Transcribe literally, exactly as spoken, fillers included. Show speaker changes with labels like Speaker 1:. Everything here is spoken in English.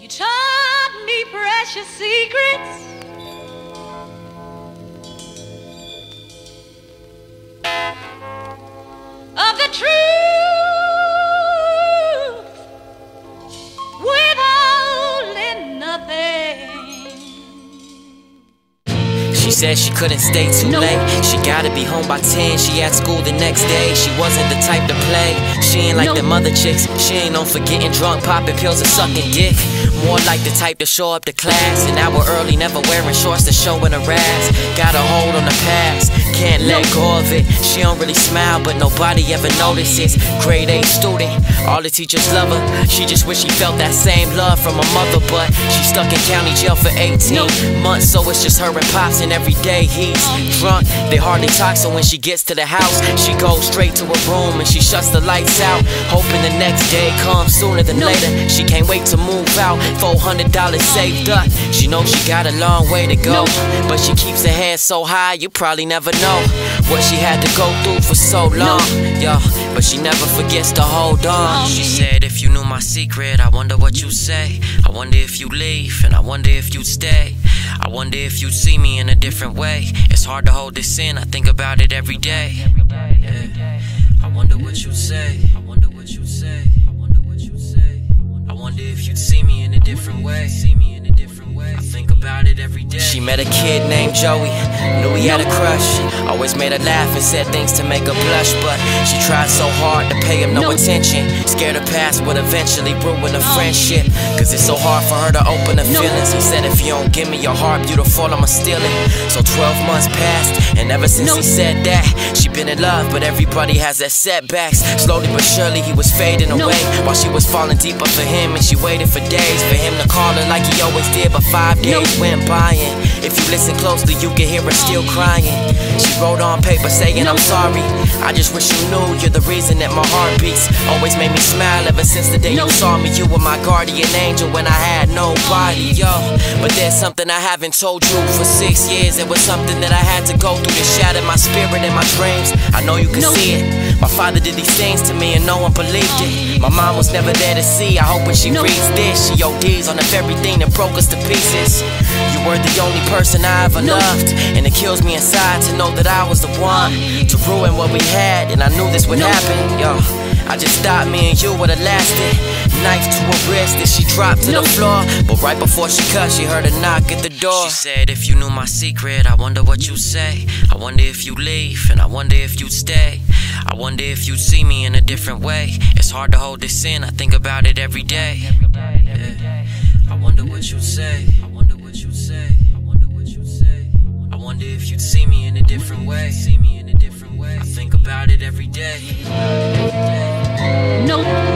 Speaker 1: taught me precious secrets. Of the truth, withholding nothing.
Speaker 2: She said she couldn't stay too
Speaker 1: No.
Speaker 2: late. She gotta be home by ten. She at school the next day. She wasn't the type to play. She ain't like
Speaker 1: No.
Speaker 2: them other chicks. She ain't known for getting drunk, popping pills, and sucking dick. More like the type to show up to class an hour early, never wearing shorts to showing her ass. Got a hold on the past, can't let go of it. She don't really smile, but nobody ever notices. Grade A student, all the teachers love her. She just wish she felt that same love from her mother, but she's stuck in county jail for eighteen months, so it's just her and Pops, and every day he's drunk. They hardly talk, so when she gets to the house, she goes straight to her room and she shuts the lights out, hoping the next day comes sooner than later. She can't wait to move out, four hundred dollars saved up. She knows she got a long way to go, but she keeps her head so high, you probably never know what she had to go through for so long. Yo, but she never forgets to hold on. She said, if you knew my secret, I wonder what you'd say. I wonder if you'd leave, and I wonder if you'd stay. I wonder if you'd see me in a different way. It's hard to hold this in, I think about it every day. Yeah. I wonder what you'd say. I wonder what you'd say. I wonder what you'd say. I wonder if you'd see me in a different way. See me in a different way. I think about it every day. She met a kid named Joey, knew he had a crush. Always made her laugh and said things to make her blush, but she tried so hard to pay him no attention. Scared her past would eventually ruin a friendship, cause it's so hard for her to open her feelings. He said, if you don't give me your heart, beautiful, I'ma steal it. So twelve months passed, and ever since he said that, she been in love, but everybody has their setbacks. Slowly but surely he was fading away, while she was falling deeper for him, and she waited for days for him to call her like he always did. But five days went by, and if you listen closely, you can hear her still crying. She wrote on paper saying, I'm sorry, I just wish you knew you're the reason that my heart beats. Always made me smile ever since the day you saw me. You were my guardian angel when I had nobody, yo. But there's something I haven't told you for six years. It was something that I had to go through to shatter my spirit and my dreams. I know you can see it. My father did these things to me and no one believed it. My mom was never there to see. I hope when she reads this, she O Ds on the very thing that broke us to pieces. You were the only person I ever loved, and it kills me inside to know that I was the one to ruin what we had, and I knew this would happen, yo. I just thought me and you would've lasted. Knife to her wrist and she dropped to the floor, but right before she cut, she heard a knock at the door. She said, if you knew my secret, I wonder what you'd say. I wonder if you'd leave, and I wonder if you'd stay. I wonder if you'd see me in a different way. It's hard to hold this in, I think about it every day. Yeah. I wonder what you'd say. I wonder what you'd say. I wonder what you'd say. I wonder if you'd see me in a different way. See me in a different way. I think about it every day.
Speaker 1: No.